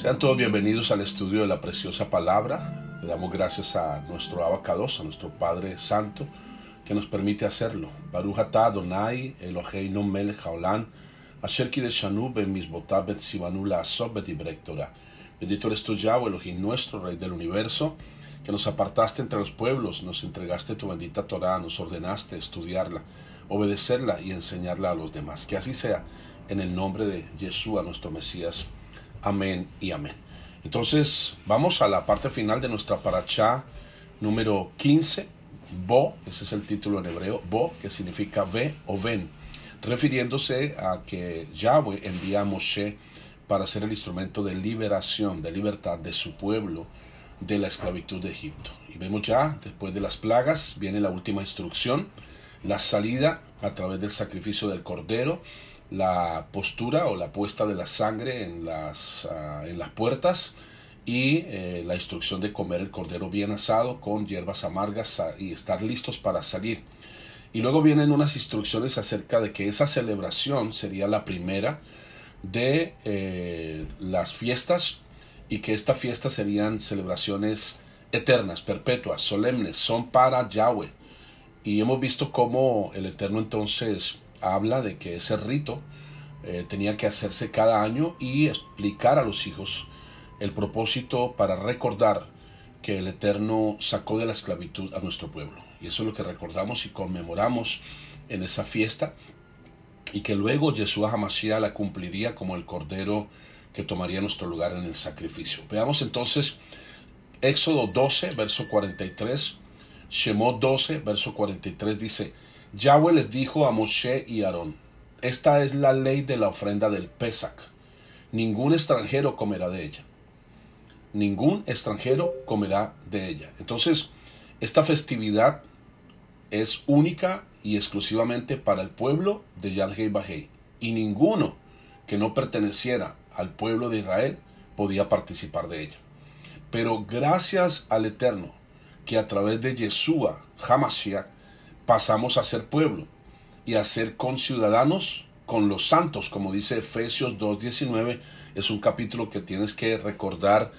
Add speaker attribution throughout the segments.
Speaker 1: Sean todos bienvenidos al estudio de la preciosa palabra. Le damos gracias a nuestro Abacados, a nuestro Padre Santo, que nos permite hacerlo. Baruch atah Adonai Eloheinu melech haolam, asher kideshanu bemisbotav betzivanu la'asot bedivrei Torah. Bendito eres tú, Yahweh, Elohim nuestro, Rey del universo, que nos apartaste entre los pueblos, nos entregaste tu bendita Torah, nos ordenaste estudiarla, obedecerla y enseñarla a los demás. Que así sea, en el nombre de Yeshua, nuestro Mesías. Amén y amén. Entonces, vamos a la parte final de nuestra parashá número 15, Bo, ese es el título en hebreo, Bo, que significa ve o ven, refiriéndose a que Yahweh envía a Moshe para ser el instrumento de liberación, de libertad de su pueblo de la esclavitud de Egipto. Y vemos ya, después de las plagas, viene la última instrucción, la salida a través del sacrificio del cordero, la postura o la puesta de la sangre en las puertas y la instrucción de comer el cordero bien asado con hierbas amargas y estar listos para salir. Y luego vienen unas instrucciones acerca de que esa celebración sería la primera de las fiestas y que estas fiestas serían celebraciones eternas, perpetuas, solemnes, son para Yahweh. Y hemos visto cómo el Eterno entonces habla de que ese rito tenía que hacerse cada año y explicar a los hijos el propósito para recordar que el Eterno sacó de la esclavitud a nuestro pueblo. Y eso es lo que recordamos y conmemoramos en esa fiesta, y que luego Yeshua HaMashiach la cumpliría como el cordero que tomaría nuestro lugar en el sacrificio. Veamos entonces Éxodo 12, verso 43, Shemot 12, verso 43 dice: Yahweh les dijo a Moshe y Aarón: esta es la ley de la ofrenda del Pesach. Ningún extranjero comerá de ella. Ningún extranjero comerá de ella. Entonces, esta festividad es única y exclusivamente para el pueblo de Yad Hei Vahei. Y ninguno que no perteneciera al pueblo de Israel podía participar de ella. Pero gracias al Eterno, que a través de Yeshua HaMashiach pasamos a ser pueblo y a ser conciudadanos con los santos, como dice Efesios 2:19, es un capítulo que tienes que recordar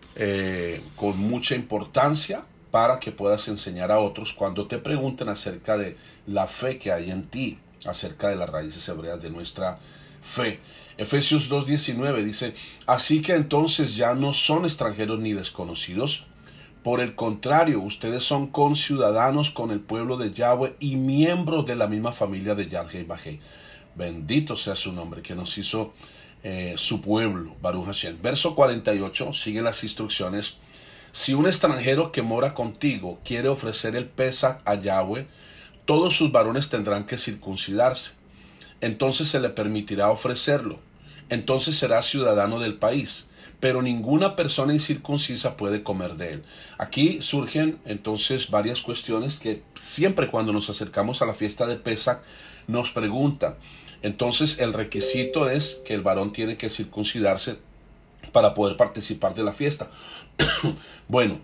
Speaker 1: con mucha importancia para que puedas enseñar a otros cuando te pregunten acerca de la fe que hay en ti, acerca de las raíces hebreas de nuestra fe. Efesios 2:19 dice: así que entonces ya no son extranjeros ni desconocidos. Por el contrario, ustedes son conciudadanos con el pueblo de Yahweh y miembros de la misma familia de Yad Hei Vahei. Bendito sea su nombre, que nos hizo su pueblo, Baruch Hashem. Verso 48, siguen las instrucciones. Si un extranjero que mora contigo quiere ofrecer el Pesach a Yahweh, todos sus varones tendrán que circuncidarse. Entonces se le permitirá ofrecerlo. Entonces será ciudadano del país. Pero ninguna persona incircuncisa puede comer de él. Aquí surgen entonces varias cuestiones que siempre cuando nos acercamos a la fiesta de Pesach nos preguntan. Entonces el requisito es que el varón tiene que circuncidarse para poder participar de la fiesta. Bueno,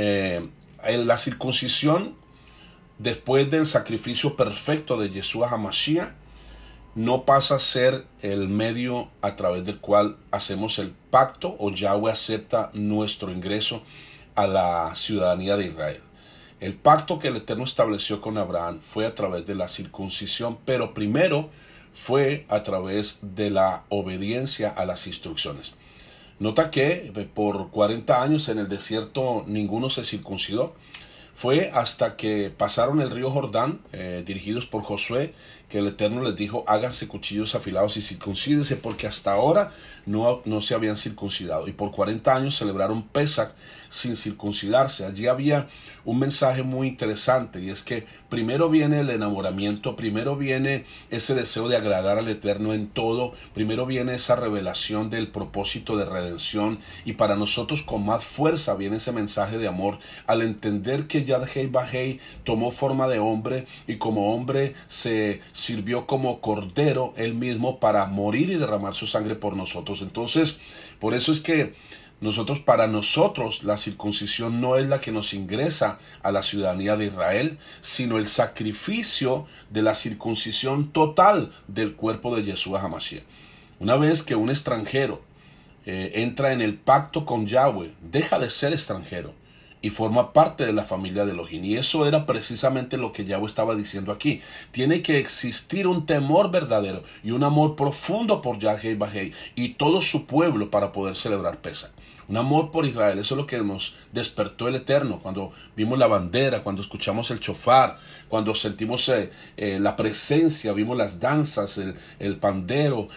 Speaker 1: la circuncisión después del sacrificio perfecto de Yeshua HaMashiach no pasa a ser el medio a través del cual hacemos el pacto o Yahweh acepta nuestro ingreso a la ciudadanía de Israel. El pacto que el Eterno estableció con Abraham fue a través de la circuncisión, pero primero fue a través de la obediencia a las instrucciones. Nota que por 40 años en el desierto ninguno se circuncidó. Fue hasta que pasaron el río Jordán, dirigidos por Josué, que el Eterno les dijo: háganse cuchillos afilados y circuncídense, porque hasta ahora no se habían circuncidado. Y por 40 años celebraron Pesach sin circuncidarse. Allí había un mensaje muy interesante, y es que primero viene el enamoramiento, primero viene ese deseo de agradar al Eterno en todo, primero viene esa revelación del propósito de redención, y para nosotros con más fuerza viene ese mensaje de amor al entender que Yad Hei Vahei tomó forma de hombre y como hombre se sirvió como cordero él mismo para morir y derramar su sangre por nosotros. Entonces, por eso es que para nosotros la circuncisión no es la que nos ingresa a la ciudadanía de Israel, sino el sacrificio de la circuncisión total del cuerpo de Yeshua HaMashiach. Una vez que un extranjero entra en el pacto con Yahweh, deja de ser extranjero y forma parte de la familia de Elohim. Y eso era precisamente lo que Yahweh estaba diciendo aquí. Tiene que existir un temor verdadero y un amor profundo por Yahweh Bahei y todo su pueblo para poder celebrar Pesach. Un amor por Israel, eso es lo que nos despertó el Eterno cuando vimos la bandera, cuando escuchamos el shofar, cuando sentimos la presencia, vimos las danzas, el pandero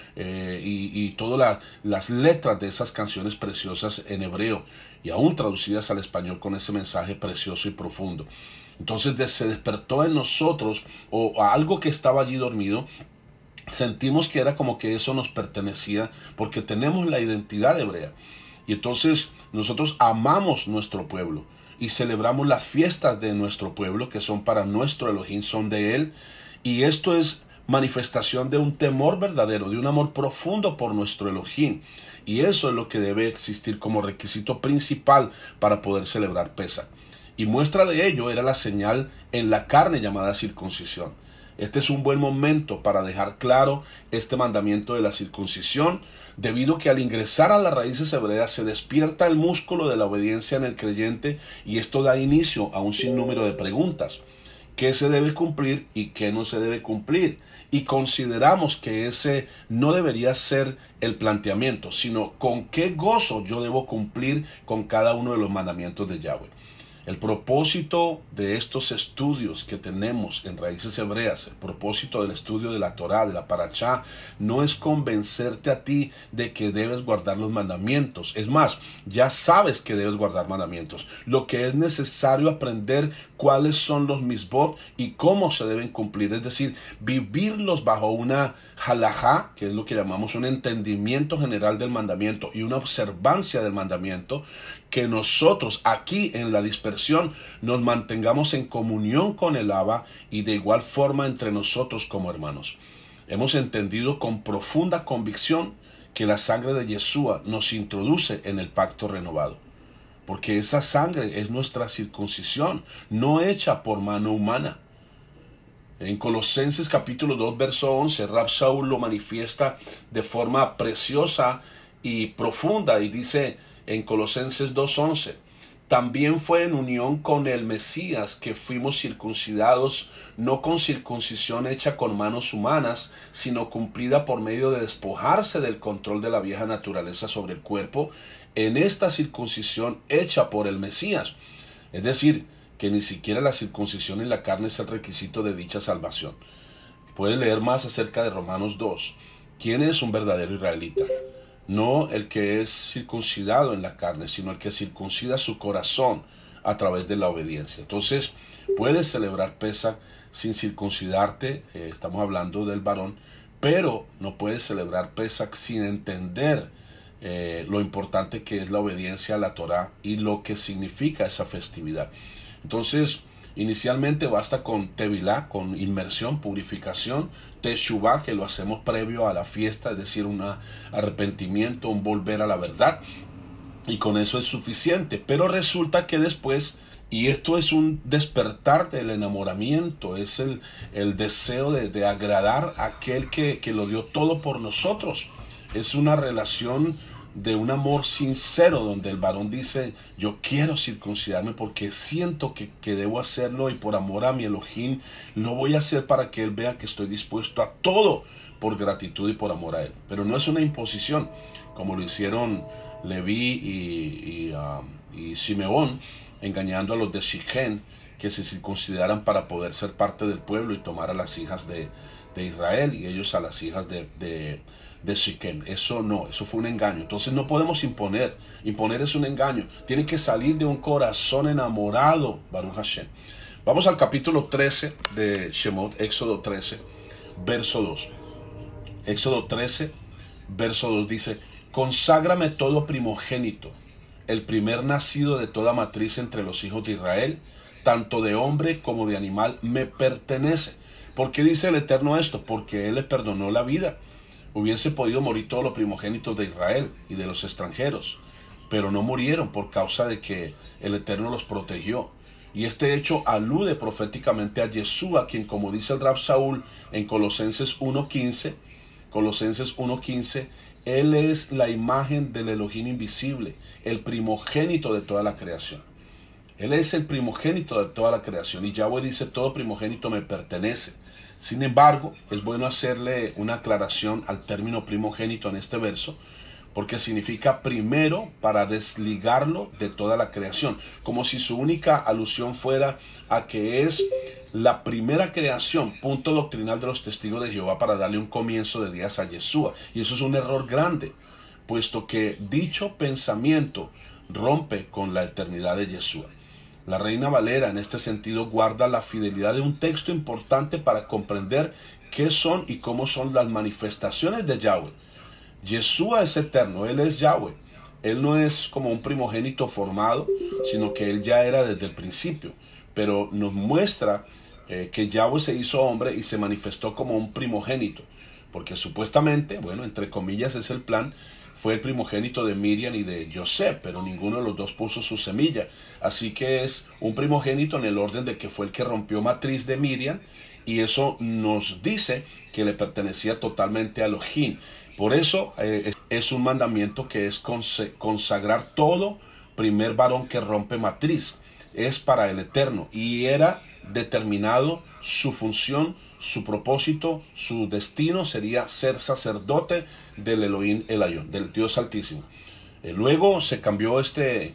Speaker 1: y todas las letras de esas canciones preciosas en hebreo y aún traducidas al español con ese mensaje precioso y profundo. Entonces se despertó en nosotros o algo que estaba allí dormido. Sentimos que era como que eso nos pertenecía porque tenemos la identidad hebrea. Y entonces nosotros amamos nuestro pueblo y celebramos las fiestas de nuestro pueblo que son para nuestro Elohim, son de Él. Y esto es manifestación de un temor verdadero, de un amor profundo por nuestro Elohim. Y eso es lo que debe existir como requisito principal para poder celebrar Pesach. Y muestra de ello era la señal en la carne llamada circuncisión. Este es un buen momento para dejar claro este mandamiento de la circuncisión, debido a que al ingresar a las raíces hebreas se despierta el músculo de la obediencia en el creyente y esto da inicio a un sinnúmero de preguntas. ¿Qué se debe cumplir y qué no se debe cumplir? Y consideramos que ese no debería ser el planteamiento, sino con qué gozo yo debo cumplir con cada uno de los mandamientos de Yahweh. El propósito de estos estudios que tenemos en raíces hebreas, el propósito del estudio de la Torá, de la Parashá, no es convencerte a ti de que debes guardar los mandamientos. Es más, ya sabes que debes guardar mandamientos. Lo que es necesario aprender cuáles son los misbot y cómo se deben cumplir. Es decir, vivirlos bajo una halajá, que es lo que llamamos un entendimiento general del mandamiento y una observancia del mandamiento, que nosotros aquí en la dispersión nos mantengamos en comunión con el Abba y de igual forma entre nosotros como hermanos. Hemos entendido con profunda convicción que la sangre de Yeshua nos introduce en el pacto renovado, porque esa sangre es nuestra circuncisión, no hecha por mano humana. En Colosenses capítulo 2 verso 11, Rab Shaul lo manifiesta de forma preciosa y profunda y dice en Colosenses 2:11, también fue en unión con el Mesías que fuimos circuncidados, no con circuncisión hecha con manos humanas, sino cumplida por medio de despojarse del control de la vieja naturaleza sobre el cuerpo, en esta circuncisión hecha por el Mesías. Es decir, que ni siquiera la circuncisión en la carne es el requisito de dicha salvación. Puedes leer más acerca de Romanos 2. ¿Quién es un verdadero israelita? No el que es circuncidado en la carne, sino el que circuncida su corazón a través de la obediencia. Entonces, puedes celebrar Pesach sin circuncidarte, estamos hablando del varón, pero no puedes celebrar Pesach sin entender lo importante que es la obediencia a la Torá y lo que significa esa festividad. Entonces, inicialmente basta con tevilá, con inmersión, purificación, teshuvá, que lo hacemos previo a la fiesta, es decir, un arrepentimiento, un volver a la verdad, y con eso es suficiente. Pero resulta que después, y esto es un despertar del enamoramiento, es el deseo de agradar a aquel que lo dio todo por nosotros. Es una relación de un amor sincero donde el varón dice, yo quiero circuncidarme porque siento que debo hacerlo y por amor a mi Elohim lo voy a hacer para que él vea que estoy dispuesto a todo por gratitud y por amor a él. Pero no es una imposición como lo hicieron Leví y Simeón, engañando a los de Siquén que se circuncidaran para poder ser parte del pueblo y tomar a las hijas de Israel y ellos a las hijas de Siquem. Eso no, eso fue un engaño. Entonces no podemos imponer es un engaño, tiene que salir de un corazón enamorado. Baruch Hashem. Vamos al capítulo 13 de Shemot, Éxodo 13 verso 2. Éxodo 13 verso 2 dice, conságrame todo primogénito, el primer nacido de toda matriz entre los hijos de Israel, tanto de hombre como de animal, me pertenece. ¿Por qué dice el Eterno esto? Porque Él le perdonó la vida. Hubiese podido morir todos los primogénitos de Israel y de los extranjeros, pero no murieron por causa de que el Eterno los protegió. Y este hecho alude proféticamente a Yeshua, quien, como dice el Rab Shaul en Colosenses 1:15, Él es la imagen del Elohim invisible, el primogénito de toda la creación. Él es el primogénito de toda la creación. Y Yahweh dice, todo primogénito me pertenece. Sin embargo, es bueno hacerle una aclaración al término primogénito en este verso, porque significa primero para desligarlo de toda la creación, como si su única alusión fuera a que es la primera creación, punto doctrinal de los testigos de Jehová, para darle un comienzo de días a Yeshua. Y eso es un error grande, puesto que dicho pensamiento rompe con la eternidad de Yeshua. La Reina Valera en este sentido guarda la fidelidad de un texto importante para comprender qué son y cómo son las manifestaciones de Yahweh. Yeshua es eterno, Él es Yahweh. Él no es como un primogénito formado, sino que Él ya era desde el principio. Pero nos muestra que Yahweh se hizo hombre y se manifestó como un primogénito. Porque supuestamente, bueno, entre comillas es el plan, fue el primogénito de Miriam y de José, pero ninguno de los dos puso su semilla. Así que es un primogénito en el orden de que fue el que rompió matriz de Miriam, y eso nos dice que le pertenecía totalmente a Elohim. Por eso es un mandamiento que es consagrar todo primer varón que rompe matriz. Es para el Eterno, y era determinado su función, su propósito, su destino sería ser sacerdote del Elohim Elyon, del Dios Altísimo. Luego se cambió este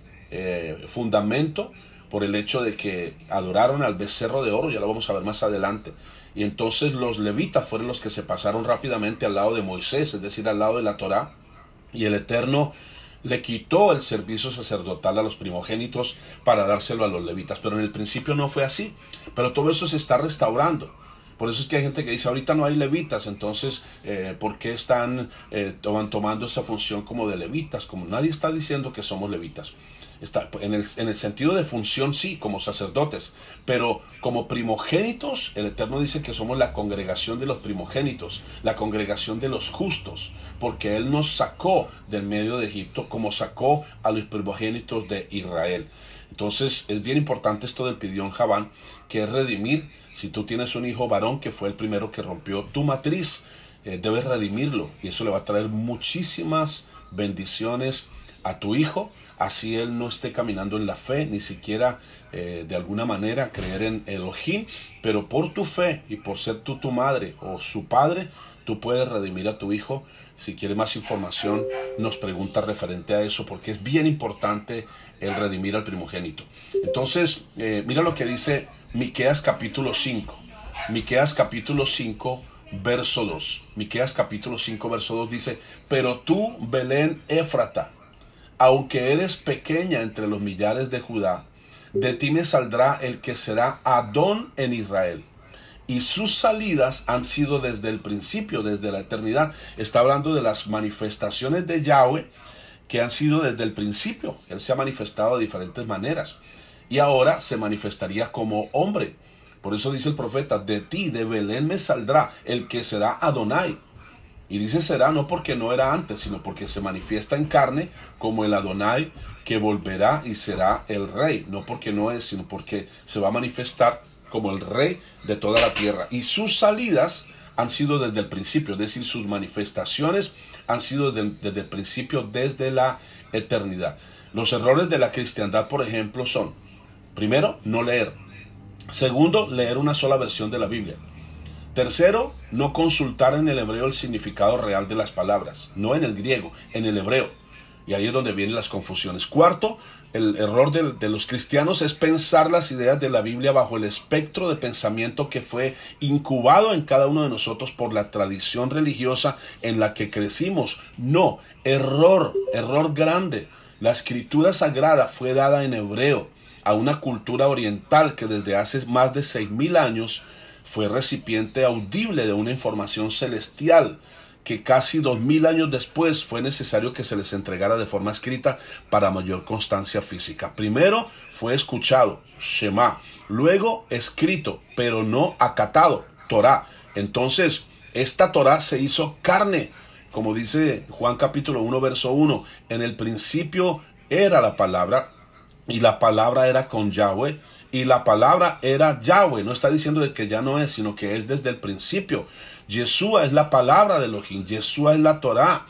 Speaker 1: fundamento por el hecho de que adoraron al becerro de oro, ya lo vamos a ver más adelante, y entonces los levitas fueron los que se pasaron rápidamente al lado de Moisés, es decir, al lado de la Torá, y el Eterno le quitó el servicio sacerdotal a los primogénitos para dárselo a los levitas, pero en el principio no fue así, pero todo eso se está restaurando. Por eso es que hay gente que dice, ahorita no hay levitas, entonces, ¿por qué están tomando esa función como de levitas? Como nadie está diciendo que somos levitas. Está, en el sentido de función sí, como sacerdotes, pero como primogénitos, el Eterno dice que somos la congregación de los primogénitos, la congregación de los justos, porque Él nos sacó del medio de Egipto como sacó a los primogénitos de Israel. Entonces es bien importante esto del Pidyon Javán, que es redimir. Si tú tienes un hijo varón que fue el primero que rompió tu matriz, debes redimirlo, y eso le va a traer muchísimas bendiciones a tu hijo, así él no esté caminando en la fe, ni siquiera de alguna manera creer en Elohim, pero por tu fe y por ser tú tu madre o su padre, tú puedes redimir a tu hijo. Si quiere más información, nos pregunta referente a eso, porque es bien importante el redimir al primogénito. Entonces, mira lo que dice Miqueas capítulo 5. Miqueas capítulo 5, verso 2. Miqueas capítulo 5, verso 2 dice, pero tú, Belén Éfrata, aunque eres pequeña entre los millares de Judá, de ti me saldrá el que será Adón en Israel. Y sus salidas han sido desde el principio, desde la eternidad. Está hablando de las manifestaciones de Yahweh que han sido desde el principio. Él se ha manifestado de diferentes maneras. Y ahora se manifestaría como hombre. Por eso dice el profeta, de ti, de Belén me saldrá el que será Adonai. Y dice será no porque no era antes, sino porque se manifiesta en carne como el Adonai que volverá y será el rey. No porque no es, sino porque se va a manifestar como el rey de toda la tierra. Y sus salidas han sido desde el principio, es decir, sus manifestaciones han sido desde el principio, desde la eternidad. Los errores de la cristiandad, por ejemplo, son, primero, no leer. Segundo, leer una sola versión de la Biblia. Tercero, no consultar en el hebreo el significado real de las palabras, no en el griego, en el hebreo. Y ahí es donde vienen las confusiones. Cuarto, el error de los cristianos es pensar las ideas de la Biblia bajo el espectro de pensamiento que fue incubado en cada uno de nosotros por la tradición religiosa en la que crecimos. No, error grande. La escritura sagrada fue dada en hebreo a una cultura oriental que desde hace más de 6.000 años fue recipiente audible de una información celestial que casi 2.000 años después fue necesario que se les entregara de forma escrita para mayor constancia física. Primero fue escuchado, Shema, luego escrito, pero no acatado, Torá. Entonces, esta Torá se hizo carne, como dice Juan capítulo 1, verso 1, en el principio era la palabra, y la palabra era con Yahweh, y la palabra era Yahweh. No está diciendo de que ya no es, sino que es desde el principio. Yeshua es la palabra de Elohim, Yeshua es la Torá.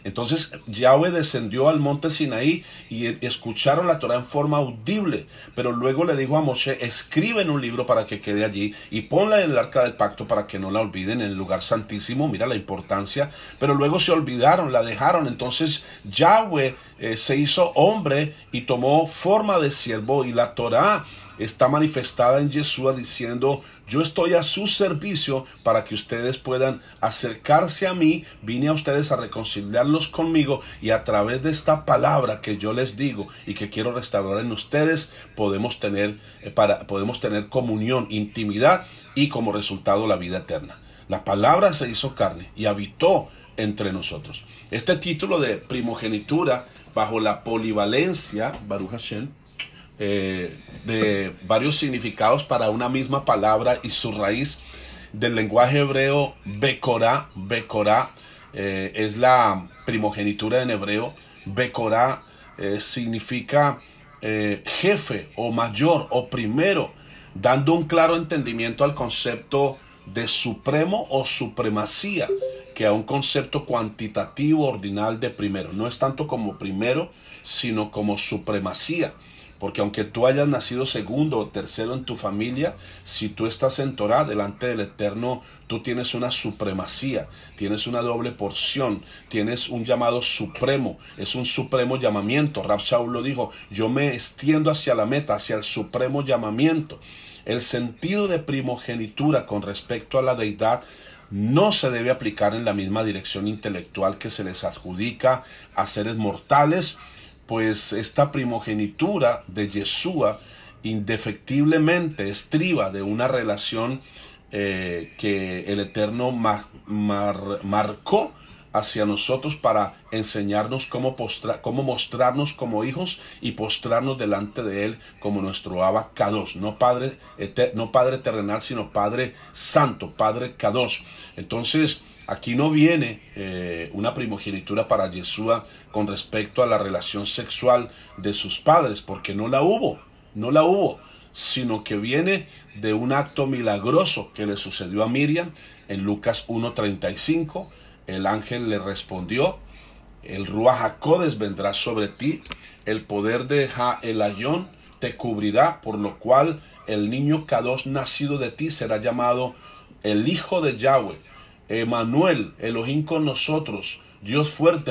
Speaker 1: Entonces Yahweh descendió al monte Sinaí y escucharon la Torá en forma audible, pero luego le dijo a Moshe, escribe en un libro para que quede allí y ponla en el arca del pacto para que no la olviden en el lugar santísimo. Mira la importancia, pero luego se olvidaron, la dejaron. Entonces Yahweh se hizo hombre y tomó forma de siervo, y la Torá está manifestada en Yeshua diciendo, yo estoy a su servicio para que ustedes puedan acercarse a mí. Vine a ustedes a reconciliarlos conmigo, y a través de esta palabra que yo les digo y que quiero restaurar en ustedes, podemos tener comunión, intimidad y como resultado la vida eterna. La palabra se hizo carne y habitó entre nosotros. Este título de primogenitura, bajo la polivalencia, Baruch Hashem, de varios significados para una misma palabra y su raíz del lenguaje hebreo, Bekorá. Bekorá es la primogenitura en hebreo. Bekorá significa jefe o mayor o primero, dando un claro entendimiento al concepto de supremo o supremacía, que a un concepto cuantitativo ordinal de primero. No es tanto como primero, sino como supremacía. Porque aunque tú hayas nacido segundo o tercero en tu familia, si tú estás en Torah delante del Eterno, tú tienes una supremacía, tienes una doble porción, tienes un llamado supremo, es un supremo llamamiento. Rab Shaul lo dijo, yo me extiendo hacia la meta, hacia el supremo llamamiento. El sentido de primogenitura con respecto a la deidad no se debe aplicar en la misma dirección intelectual que se les adjudica a seres mortales, pues esta primogenitura de Yeshua indefectiblemente estriba de una relación que el Eterno marcó hacia nosotros para enseñarnos cómo mostrarnos como hijos y postrarnos delante de Él como nuestro Abba Kadosh, no Padre terrenal, sino Padre Santo, Padre Kadosh. Entonces, aquí no viene una primogenitura para Yeshua con respecto a la relación sexual de sus padres, porque no la hubo, sino que viene de un acto milagroso que le sucedió a Miriam en Lucas 1:35. El ángel le respondió, el Ruach HaKodesh vendrá sobre ti, el poder de Ha-Elayón te cubrirá, por lo cual el niño Kadosh nacido de ti será llamado el Hijo de Yahweh. Emanuel, Elohim con nosotros, Dios fuerte,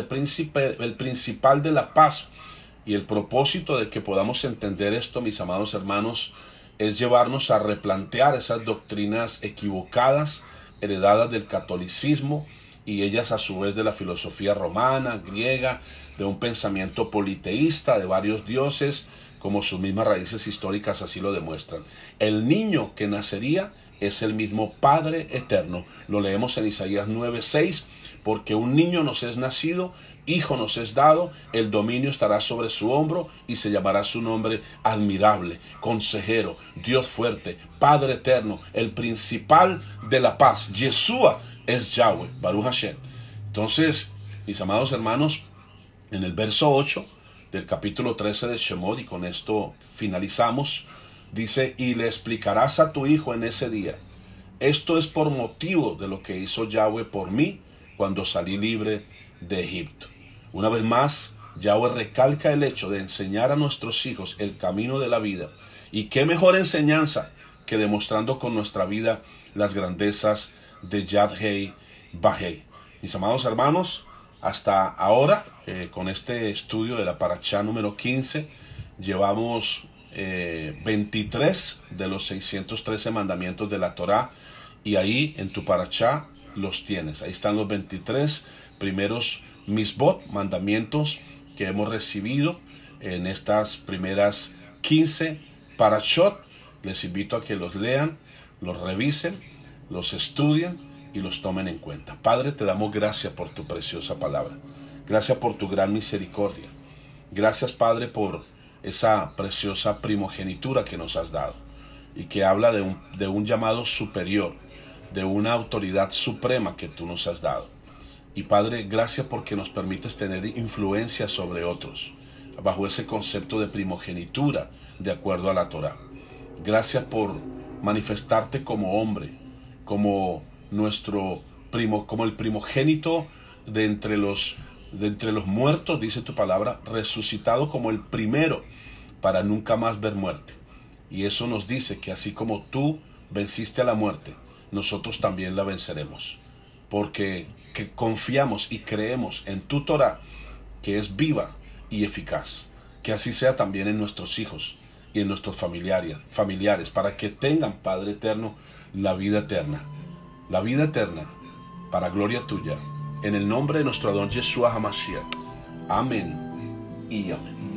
Speaker 1: el principal de la paz. Y el propósito de que podamos entender esto, mis amados hermanos, es llevarnos a replantear esas doctrinas equivocadas, heredadas del catolicismo, y ellas a su vez de la filosofía romana, griega, de un pensamiento politeísta, de varios dioses, como sus mismas raíces históricas así lo demuestran. El niño que nacería es el mismo Padre eterno. Lo leemos en Isaías 9:6, porque un niño nos es nacido, hijo nos es dado, el dominio estará sobre su hombro y se llamará su nombre admirable, consejero, Dios fuerte, Padre eterno, el principal de la paz. Yeshua es Yahweh, Baruch Hashem. Entonces, mis amados hermanos, en el verso 8 del capítulo 13 de Shemot, y con esto finalizamos, dice, y le explicarás a tu hijo en ese día, esto es por motivo de lo que hizo Yahweh por mí cuando salí libre de Egipto. Una vez más, Yahweh recalca el hecho de enseñar a nuestros hijos el camino de la vida. Y qué mejor enseñanza que demostrando con nuestra vida las grandezas de Yad-Heh Vah-Heh. Mis amados hermanos, hasta ahora, con este estudio de la Parashá número 15, llevamos 23 de los 613 mandamientos de la Torá, y ahí en tu Parashá los tienes. Ahí están los 23 primeros misbot, mandamientos que hemos recibido en estas primeras 15 parashot. Les invito a que los lean, los revisen, los estudien y los tomen en cuenta. Padre, te damos gracias por tu preciosa palabra. Gracias por tu gran misericordia. Gracias, Padre, por esa preciosa primogenitura que nos has dado y que habla de un llamado superior, de una autoridad suprema que tú nos has dado. Y Padre, gracias porque nos permites tener influencia sobre otros bajo ese concepto de primogenitura de acuerdo a la Torá. Gracias por manifestarte como hombre, como como el primogénito de entre los de entre los muertos, dice tu palabra, resucitado como el primero para nunca más ver muerte. Y eso nos dice que así como tú venciste a la muerte, nosotros también la venceremos. Porque que confiamos y creemos en tu Torah, que es viva y eficaz. Que así sea también en nuestros hijos y en nuestros familiares, para que tengan, Padre eterno, la vida eterna. La vida eterna, para gloria tuya, en el nombre de nuestro Adón Yeshua HaMashiach. Amén y amén.